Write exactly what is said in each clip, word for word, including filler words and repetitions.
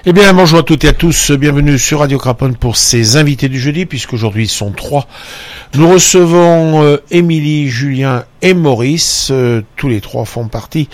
Eh bien, bonjour à toutes et à tous, bienvenue sur Radio Craponne pour ces invités du jeudi, puisqu'aujourd'hui ils sont trois. Nous recevons euh, Émilie, Julien et Maurice, euh, tous les trois font partie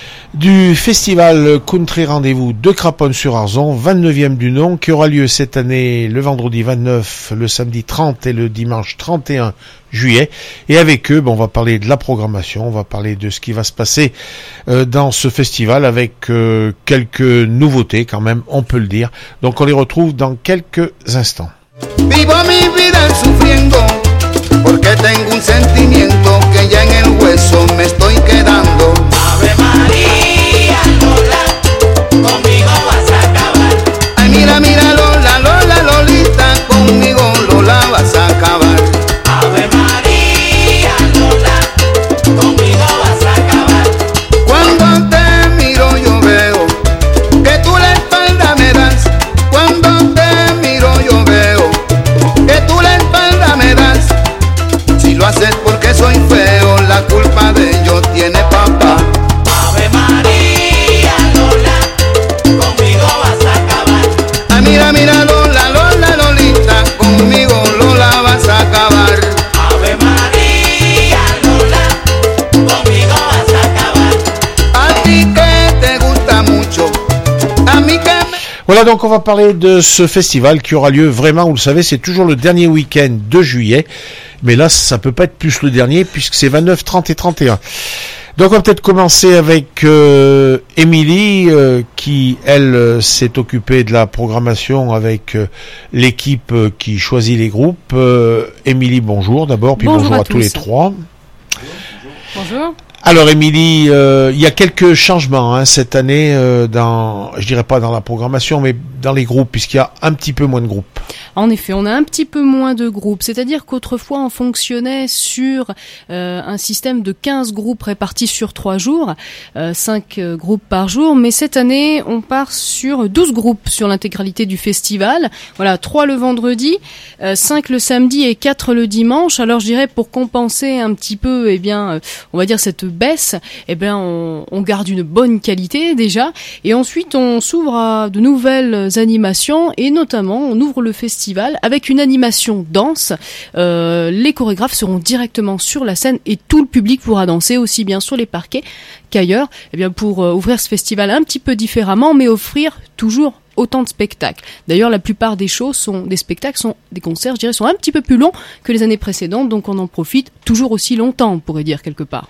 du festival Country Rendez-vous de Craponne-sur-Arzon, vingt-neuvième du nom, qui aura lieu cette année le vendredi vingt-neuf, le samedi trente et le dimanche trente et un juillet. Et avec eux, bon, on va parler de la programmation, on va parler de ce qui va se passer euh, dans ce festival avec euh, quelques nouveautés quand même, on peut le dire. Donc on les retrouve dans quelques instants. Vivo mi vida sufriendo porque tengo un sentimiento que ya en el hueso me estoy quedando. Ave María, Lola, conmigo vas a acabar. Ay, mira, mira, Lola, Lola, Lolita, conmigo Lola vas a acabar. Ave María, Lola, conmigo vas a acabar. Cuando te miro yo veo que tú la espalda me das. Cuando te miro yo veo que tú la espalda me das. Si lo haces porque soy feo, la culpa de ello tiene papá. Ave María, Lola, conmigo vas a acabar. Ay, mira, mira, Lola, Lola, Lolita, conmigo Lola vas a acabar. Ave María, Lola, conmigo vas a acabar. A ti que te gusta mucho, a mí que me... Voilà, donc on va parler de ce festival qui aura lieu vraiment, vous le savez, c'est toujours le dernier week-end de juillet. Mais là, ça peut pas être plus le dernier puisque c'est vingt-neuf, trente et trente et un. Donc on va peut-être commencer avec euh, Émilie euh, qui, elle, euh, s'est occupée de la programmation avec euh, l'équipe euh, qui choisit les groupes. Euh, Émilie, bonjour d'abord, puis bonjour, bonjour à, à tous les trois. Bonjour. Alors Émilie, euh, il y a quelques changements hein, cette année euh, dans, je dirais pas dans la programmation, mais dans les groupes, puisqu'il y a un petit peu moins de groupes. En effet, on a un petit peu moins de groupes, c'est-à-dire qu'autrefois on fonctionnait sur euh, un système de quinze groupes répartis sur trois jours, euh, cinq euh, groupes par jour, mais cette année on part sur douze groupes sur l'intégralité du festival. Voilà, trois le vendredi, euh, cinq le samedi et quatre le dimanche. Alors je dirais pour compenser un petit peu, eh bien, euh, on va dire cette baisse, eh bien on, on garde une bonne qualité déjà, et ensuite on s'ouvre à de nouvelles animations, et notamment on ouvre le festival avec une animation danse. Euh, les chorégraphes seront directement sur la scène et tout le public pourra danser aussi bien sur les parquets qu'ailleurs, eh bien pour euh, ouvrir ce festival un petit peu différemment, mais offrir toujours autant de spectacles. D'ailleurs, la plupart des shows sont des spectacles, sont des concerts, je dirais, sont un petit peu plus longs que les années précédentes, donc on en profite toujours aussi longtemps, on pourrait dire quelque part.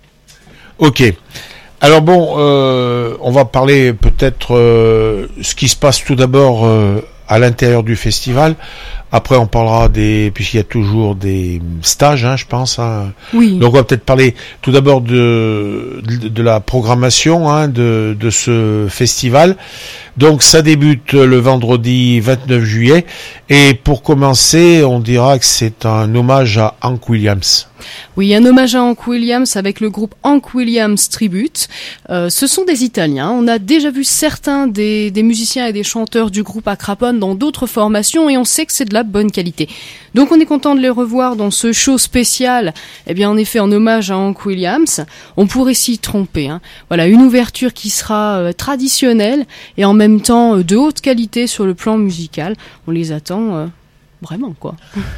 Ok. Alors bon, euh, on va parler peut-être euh, ce qui se passe tout d'abord euh, à l'intérieur du festival. Après, on parlera des, puisqu'il y a toujours des stages, hein, je pense. Hein. Oui. Donc, on va peut-être parler tout d'abord de de, de la programmation hein, de de ce festival. Donc, ça débute le vendredi vingt-neuf juillet. Et pour commencer, on dira que c'est un hommage à Hank Williams. Oui, un hommage à Hank Williams avec le groupe Hank Williams Tribute. Euh, ce sont des Italiens. On a déjà vu certains des, des musiciens et des chanteurs du groupe à Craponne dans d'autres formations, et on sait que c'est de la bonne qualité. Donc on est content de les revoir dans ce show spécial, eh bien en effet en hommage à Hank Williams. On pourrait s'y tromper. Hein. Voilà, une ouverture qui sera euh, traditionnelle et en même temps euh, de haute qualité sur le plan musical. On les attend euh, vraiment, quoi.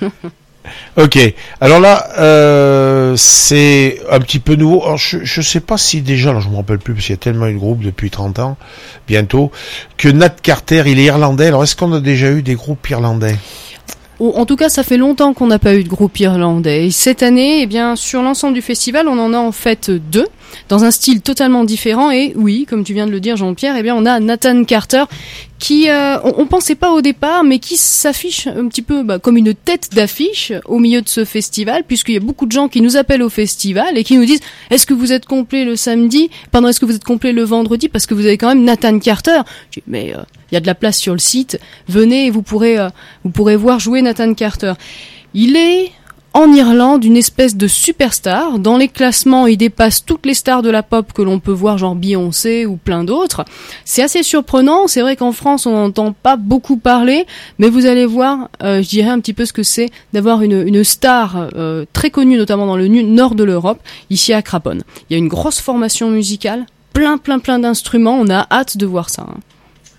Ok, alors là, euh, c'est un petit peu nouveau. Alors, je ne sais pas si déjà, alors je me rappelle plus parce qu'il y a tellement eu de groupes depuis trente ans, bientôt, que Nat Carter, il est irlandais. Alors est-ce qu'on a déjà eu des groupes irlandais ? En tout cas, ça fait longtemps qu'on n'a pas eu de groupe irlandais. Et cette année, eh bien, sur l'ensemble du festival, on en a en fait deux, dans un style totalement différent. Et oui, comme tu viens de le dire, Jean-Pierre, eh bien, on a Nathan Carter, qui, euh, on, on pensait pas au départ, mais qui s'affiche un petit peu bah, comme une tête d'affiche au milieu de ce festival, puisqu'il y a beaucoup de gens qui nous appellent au festival et qui nous disent « Est-ce que vous êtes complet le samedi ? Pardon, est-ce que vous êtes complet le vendredi ? Parce que vous avez quand même Nathan Carter. » Je dis « Mais... Euh, il y a de la place sur le site, venez et vous pourrez, euh, vous pourrez voir jouer Nathan Carter. » Il est en Irlande une espèce de superstar. Dans les classements, il dépasse toutes les stars de la pop que l'on peut voir, genre Beyoncé ou plein d'autres. C'est assez surprenant, c'est vrai qu'en France on n'entend pas beaucoup parler, mais vous allez voir, euh, je dirais un petit peu ce que c'est d'avoir une, une star euh, très connue, notamment dans le nord de l'Europe, ici à Craponne. Il y a une grosse formation musicale, plein plein plein d'instruments, on a hâte de voir ça. Hein.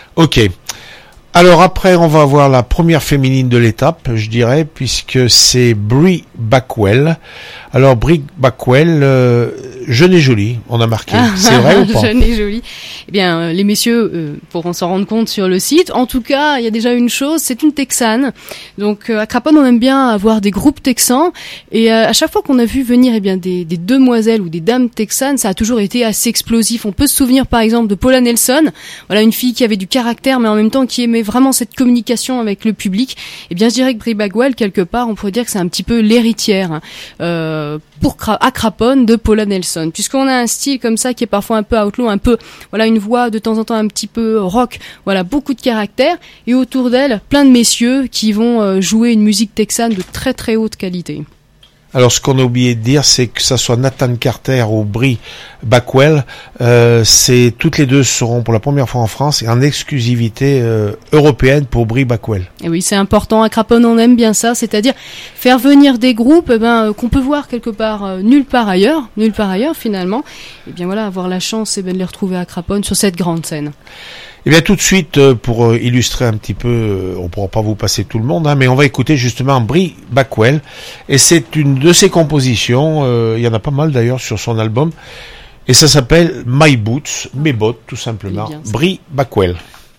Ok. Alors après, on va avoir la première féminine de l'étape, je dirais, puisque c'est Brie Backwell. Alors Brie Backwell, euh, jeune et jolie, on a marqué. C'est vrai ou pas? Jeune et jolie. Eh bien, euh, les messieurs euh, pourront s'en rendre compte sur le site. En tout cas, il y a déjà une chose, c'est une Texane. Donc euh, à Craponne, on aime bien avoir des groupes texans. Et euh, à chaque fois qu'on a vu venir eh bien des, des demoiselles ou des dames texanes, ça a toujours été assez explosif. On peut se souvenir par exemple de Paula Nelson, voilà une fille qui avait du caractère, mais en même temps qui aimait vraiment cette communication avec le public. Eh bien, je dirais que Brie Backwell, quelque part, on pourrait dire que c'est un petit peu l'héritière hein, euh, pour à Craponne de Paula Nelson, puisqu'on a un style comme ça qui est parfois un peu outlaw, un peu voilà une voix de temps en temps un petit peu rock, voilà beaucoup de caractère, et autour d'elle plein de messieurs qui vont euh, jouer une musique texane de très très haute qualité. Alors, ce qu'on a oublié de dire, c'est que ça soit Nathan Carter ou Brie Backwell, euh, c'est toutes les deux seront pour la première fois en France et en exclusivité euh, européenne pour Brie Backwell. Et oui, c'est important. À Craponne, on aime bien ça, c'est-à-dire faire venir des groupes, eh ben, euh, qu'on peut voir quelque part euh, nulle part ailleurs, nulle part ailleurs finalement. Et bien voilà, avoir la chance, eh ben, de les retrouver à Craponne sur cette grande scène. Eh bien, tout de suite, pour illustrer un petit peu, on ne pourra pas vous passer tout le monde, hein, mais on va écouter justement Brie Backwell. Et c'est une de ses compositions, euh, il y en a pas mal d'ailleurs sur son album, et ça s'appelle My Boots, mes bottes tout simplement. Brie Backwell.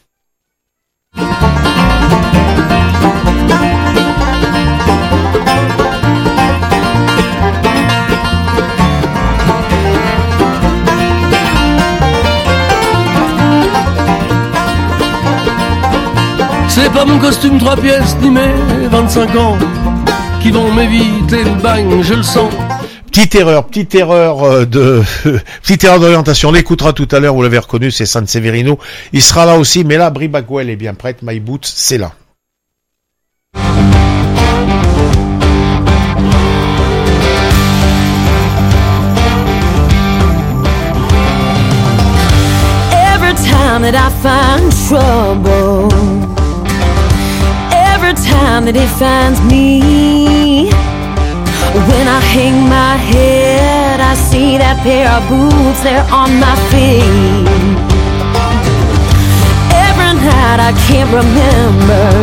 C'est pas mon costume trois pièces ni mes vingt-cinq ans qui vont m'éviter le bagne, je le sens. Petite erreur, petite erreur de, petite erreur d'orientation. On l'écoutera tout à l'heure, vous l'avez reconnu, c'est San Severino. Il sera là aussi, mais là, Brie Backwell est bien prête. My Boots, c'est là. Every time that I find trouble, every time that it finds me, when I hang my head, I see that pair of boots there on my feet. Every night I can't remember,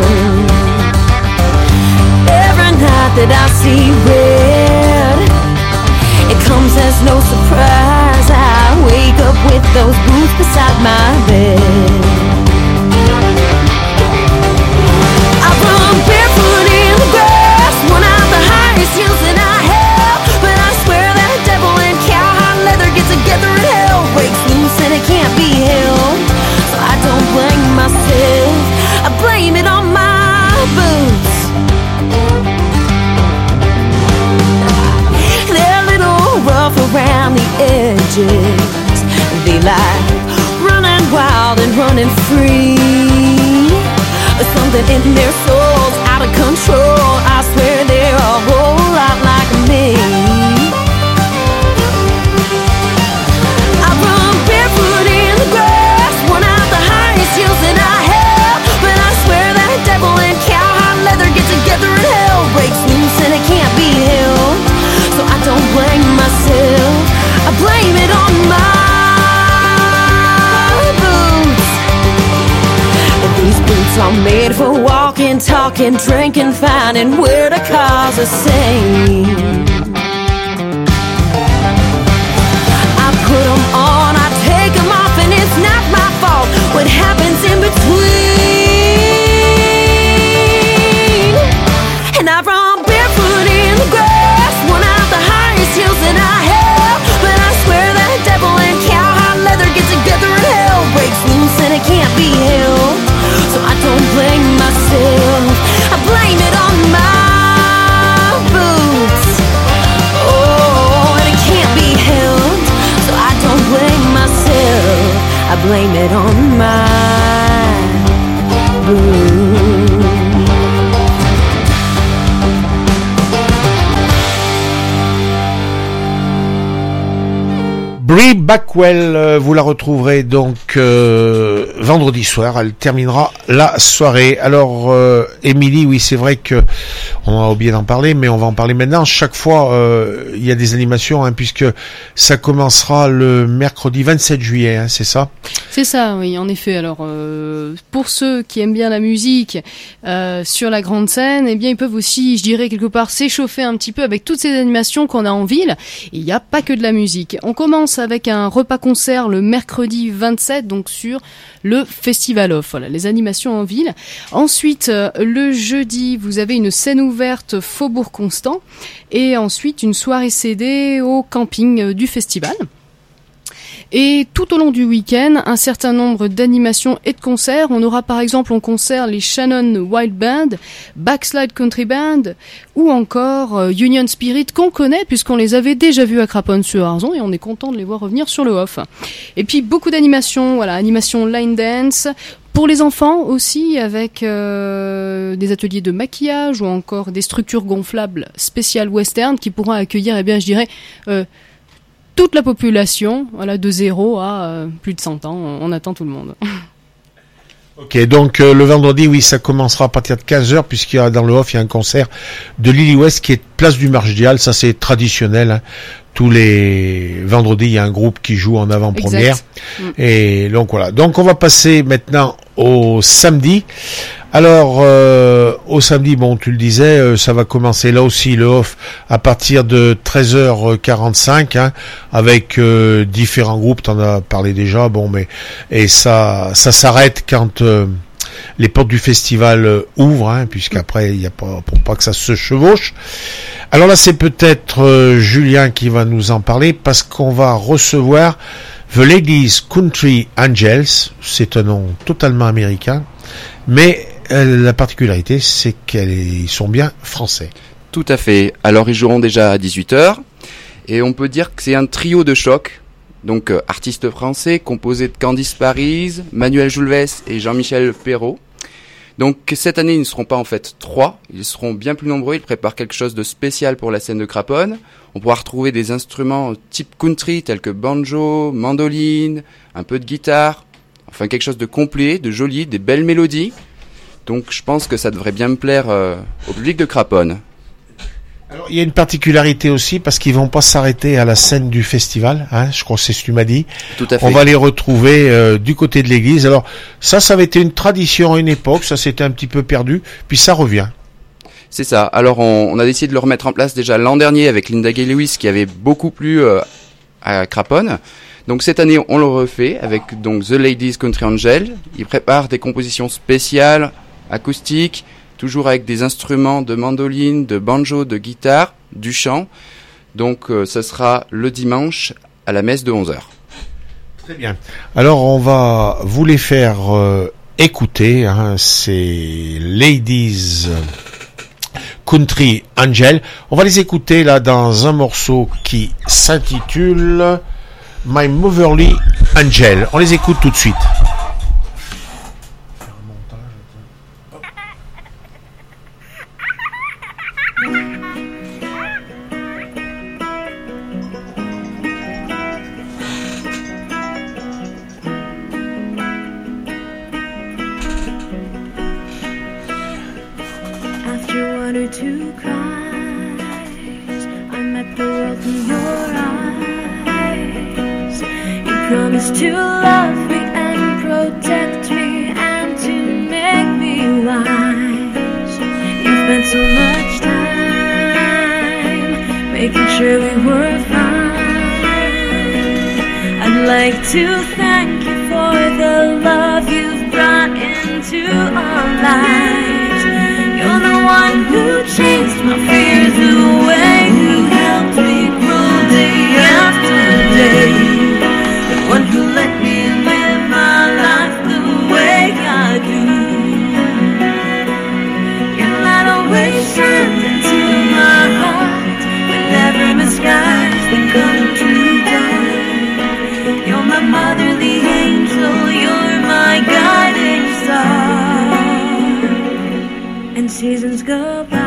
every night that I see red, it comes as no surprise. I wake up with those boots beside my bed. I run barefoot in the grass, one of the highest hills that I have, but I swear that devil and cowhide leather get together and hell breaks loose and it can't be held. So I don't blame myself, I blame it on my boots. They're a little rough around the edges, they like running wild and running free. Something in their souls out of control, I swear they're a whole lot like me. I run barefoot in the grass, one of the highest hills that I have, but I swear that devil and cowhide leather get together and hell breaks loose and it can't be held. So I don't blame myself, I blame it on my These boots are made for walking, talking, drinking, finding where to cause a scene. I put them on, I take them off, and it's not my fault what happens in between. And I run barefoot in the grass, one of the highest hills that I have, but I swear that devil and cowhide leather get together and hell breaks loose and it can't be held. So I don't blame myself, I blame it on my boots. Oh, and it can't be held. So I don't blame myself, I blame it on my boots. Brie Backwell, euh, vous la retrouverez donc euh, vendredi soir. Elle terminera la soirée. Alors, euh, Émilie, oui, c'est vrai que on a oublié d'en parler, mais on va en parler maintenant. Chaque fois, euh, il y a des animations, hein, puisque ça commencera le mercredi vingt-sept juillet, hein, c'est ça? C'est ça, oui, en effet. Alors, euh, pour ceux qui aiment bien la musique euh, sur la grande scène, eh bien, ils peuvent aussi, je dirais, quelque part s'échauffer un petit peu avec toutes ces animations qu'on a en ville. Il n'y a pas que de la musique. On commence avec un repas-concert le mercredi vingt-sept, donc sur le Festival Off. Voilà, les animations en ville. Ensuite, euh, le jeudi, vous avez une scène ouverte Faubourg Constant. Et ensuite, une soirée C D au camping euh, du festival. Et tout au long du week-end, un certain nombre d'animations et de concerts. On aura par exemple en concert les Shannon Wild Band, Backslide Country Band ou encore euh, Union Spirit qu'on connaît puisqu'on les avait déjà vus à Craponne-sur-Arzon et on est content de les voir revenir sur le off. Et puis beaucoup d'animations, voilà, animation line dance. Pour les enfants aussi, avec euh, des ateliers de maquillage ou encore des structures gonflables spéciales western qui pourront accueillir, eh bien, je dirais, euh, toute la population, voilà, de zéro à euh, plus de cent ans. On attend tout le monde. Ok, donc euh, le vendredi, oui, ça commencera à partir de quinze heures, puisqu'il y a dans le off, il y a un concert de Lily West qui est place du Marche-Dial. Ça, c'est traditionnel, hein. Tous les vendredis, il y a un groupe qui joue en avant-première. Mm. Et donc voilà. Donc on va passer maintenant au samedi. Alors euh, au samedi, bon, tu le disais, euh, ça va commencer là aussi le off à partir de treize heures quarante-cinq, hein, avec euh, différents groupes. T'en as parlé déjà, bon, mais et ça, ça s'arrête quand euh, les portes du festival euh, ouvrent, hein, puisqu'après il y a pas pour pas que ça se chevauche. Alors là, c'est peut-être euh, Julien qui va nous en parler parce qu'on va recevoir The Ladies Country Angels. C'est un nom totalement américain, mais euh, la particularité, c'est qu'ils sont bien français. Tout à fait. Alors, ils joueront déjà à dix-huit heures. Et on peut dire que c'est un trio de choc. Donc, euh, artistes français composés de Candice Paris, Manuel Joulves et Jean-Michel Perrault. Donc, cette année, ils ne seront pas en fait trois. Ils seront bien plus nombreux. Ils préparent quelque chose de spécial pour la scène de Craponne. On pourra retrouver des instruments type country tels que banjo, mandoline, un peu de guitare. Enfin, quelque chose de complet, de joli, des belles mélodies. Donc, je pense que ça devrait bien me plaire euh, au public de Craponne. Alors, il y a une particularité aussi parce qu'ils vont pas s'arrêter à la scène du festival, hein, je crois que c'est ce que tu m'as dit. Tout à fait. On va les retrouver euh, du côté de l'église. Alors ça, ça avait été une tradition à une époque, ça s'était un petit peu perdu, puis ça revient. C'est ça. Alors on, on a décidé de le remettre en place déjà l'an dernier avec Linda Gay Lewis qui avait beaucoup plu euh, à Craponne. Donc cette année on le refait avec donc The Ladies Country Angel. Ils préparent des compositions spéciales, acoustiques, toujours avec des instruments de mandoline, de banjo, de guitare, du chant. Donc euh, ce sera le dimanche à la messe de onze heures. Très bien. Alors on va vous les faire euh, écouter. Hein, c'est Ladies Country Angel. On va les écouter là dans un morceau qui s'intitule My Motherly Angel. On les écoute tout de suite. Two cries, I met the world in your eyes. You promised to love me and protect me and to make me wise. You spent so much time making sure we were fine. I'd like to thank you for the love you've brought into our lives. You're the one who chased my fears away, who helped me grow day after day, the one who let me live my life the way I do. Your light always shines into my heart whenever my skies become too dark. You're my motherly angel, you're my guiding star. And seasons go by,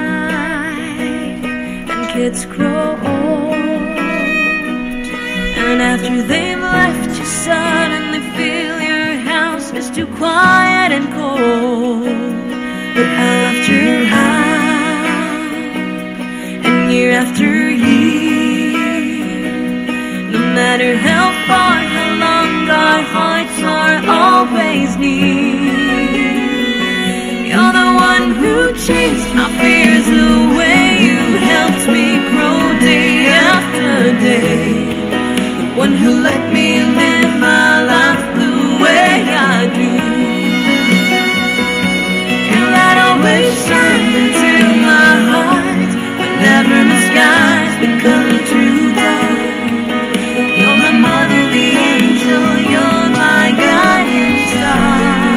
and kids grow old, and And after they've left you, suddenly feel your house is too quiet and cold. But after high, and year after year, no matter how far, how long, our hearts are always near. You're the one who chased my fears away. You helped me grow day after day. The one who let me live my life the way I do. You let always shine into my heart whenever my skies become too dark. You're my motherly angel, you're my guiding star.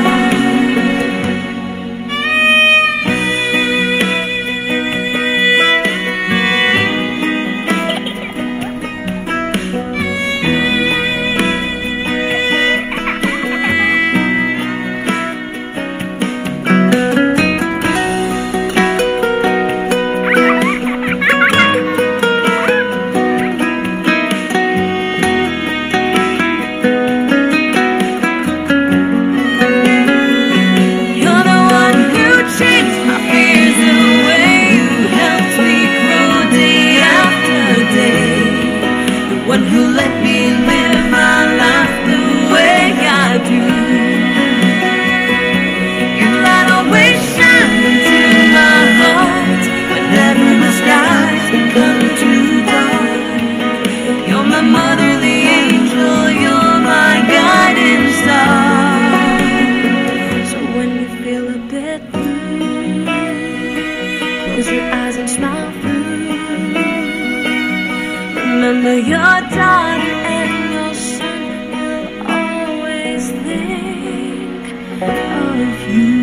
Remember your daughter and your son will always think of you.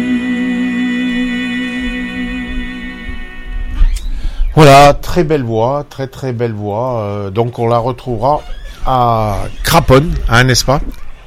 Voilà, très belle voix, très très belle voix. Euh, donc on la retrouvera à Craponne, hein, n'est-ce pas?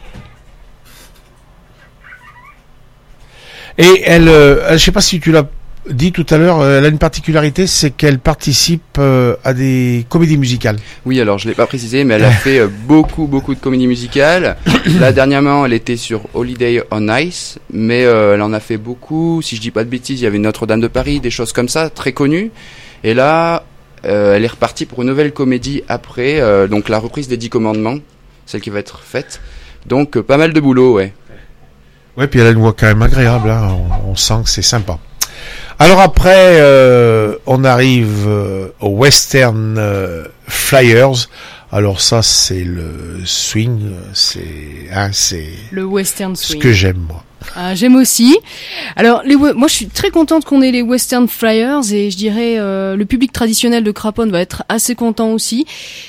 Et elle, euh, je sais pas si tu l'as dit tout à l'heure, elle a une particularité, c'est qu'elle participe euh, à des comédies musicales. Oui, alors je l'ai pas précisé, mais elle a fait euh, beaucoup, beaucoup de comédies musicales. Là, dernièrement, elle était sur Holiday on Ice, mais euh, elle en a fait beaucoup. Si je dis pas de bêtises, il y avait Notre-Dame de Paris, des choses comme ça, très connues. Et là, euh, elle est repartie pour une nouvelle comédie après, euh, donc la reprise des Dix Commandements, celle qui va être faite. Donc, euh, pas mal de boulot, ouais. Ouais, puis elle a une voix quand même agréable, hein. on, on sent que c'est sympa. Alors après, euh, on arrive euh, au Western euh, Flyers. Alors ça, c'est le swing, c'est, hein, c'est le Western swing. Ce que j'aime moi. Ah, j'aime aussi. Alors, les, moi, je suis très contente qu'on ait les Western Flyers et je dirais euh, le public traditionnel de Craponne va être assez content aussi.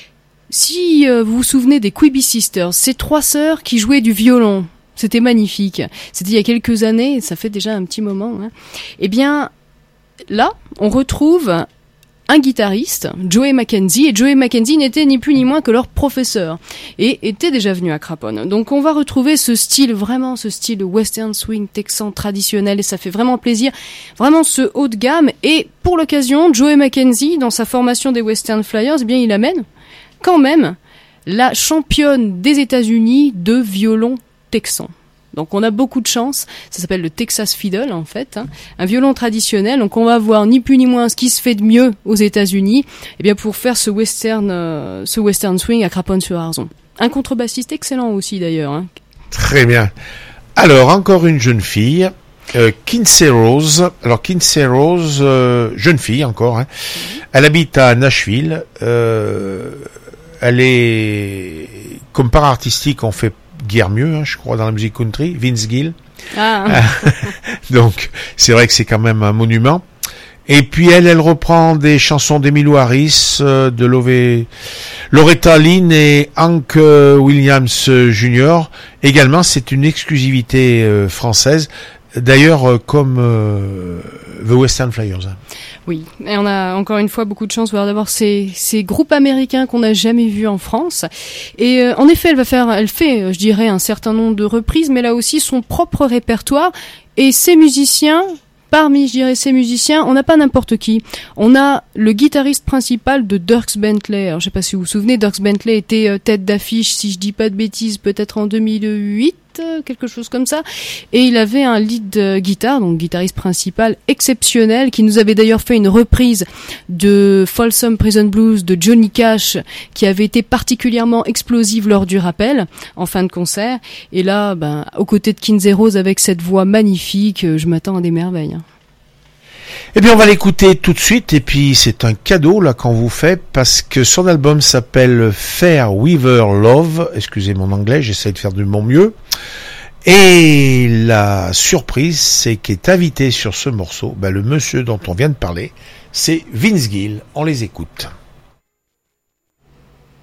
Si euh, vous vous souvenez des Quibi Sisters, ces trois sœurs qui jouaient du violon. C'était magnifique. C'était il y a quelques années, ça fait déjà un petit moment. Hein. Eh bien, là, on retrouve un guitariste, Joey Mackenzie, et Joey Mackenzie n'était ni plus ni moins que leur professeur, et était déjà venu à Craponne. Donc on va retrouver ce style, vraiment ce style western swing texan traditionnel, et ça fait vraiment plaisir, vraiment ce haut de gamme. Et pour l'occasion, Joey Mackenzie, dans sa formation des Western Flyers, eh bien il amène quand même la championne des États-Unis de violon texan. Donc on a beaucoup de chance, ça s'appelle le Texas Fiddle en fait, hein, un violon traditionnel. Donc on va voir ni plus ni moins ce qui se fait de mieux aux États-Unis, eh bien pour faire ce western, euh, ce western swing à Craponne-sur-Arzon. Un contrebassiste excellent aussi d'ailleurs. Hein. Très bien. Alors encore une jeune fille, euh, Kinsey Rose. Alors Kinsey Rose, euh, jeune fille encore. Hein. Mm-hmm. Elle habite à Nashville. Euh, elle est comme part artistique, on fait guère mieux, hein, je crois, dans la musique country, Vince Gill. Ah. Donc, c'est vrai que c'est quand même un monument. Et puis elle, elle reprend des chansons d'Emmylou Harris, euh, de Love... Loretta Lynn et Hank Williams junior Également, c'est une exclusivité euh, française. D'ailleurs, euh, comme euh, The Western Flyers. Hein. Oui, et on a encore une fois beaucoup de chance d'avoir ces, ces groupes américains qu'on n'a jamais vus en France. Et euh, en effet, elle va faire, elle fait, je dirais, un certain nombre de reprises, mais elle a aussi son propre répertoire. Et ces musiciens parmi, je dirais, ces musiciens, on n'a pas n'importe qui. On a le guitariste principal de Dierks Bentley. Alors, je sais pas si vous vous souvenez, Dierks Bentley était euh, tête d'affiche, si je dis pas de bêtises, peut-être en deux mille huit, quelque chose comme ça. Et il avait un lead euh, guitare, donc guitariste principal exceptionnel, qui nous avait d'ailleurs fait une reprise de Folsom Prison Blues de Johnny Cash, qui avait été particulièrement explosive lors du rappel, en fin de concert. Et là, ben, aux côtés de Kinsey Rose, avec cette voix magnifique, euh, je m'attends à des merveilles. Eh bien, on va l'écouter tout de suite, et puis c'est un cadeau là qu'on vous fait, parce que son album s'appelle Fair Weaver Love. Excusez mon anglais, j'essaie de faire de mon mieux. Et la surprise, c'est qu'est invité sur ce morceau, ben, le monsieur dont on vient de parler, c'est Vince Gill. On les écoute.